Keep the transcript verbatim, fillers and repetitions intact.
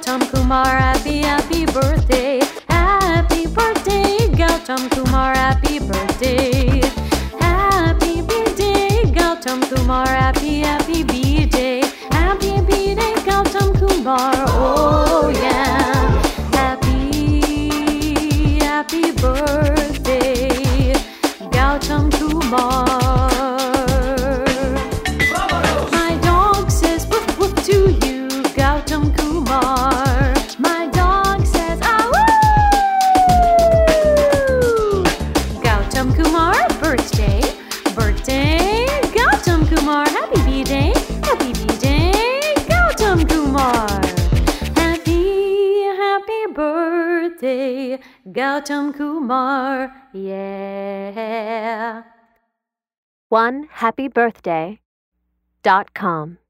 Gautam Kumar, happy, happy birthday. Happy birthday, Gautam Kumar, happy birthday. Happy B-Day, Gautam Kumar, happy, happy B-Day. Happy B-Day, Gautam Kumar, oh yeah. Happy, happy birthday, Gautam Kumar. My dog says woof woof to you, Gautam Kumar. My dog says ah woo. Gautam Kumar, birthday, birthday, Gautam Kumar, happy B-Day, happy B-Day, Gautam Kumar. Happy, happy birthday, Gautam Kumar, yeah. one happy birthday dot com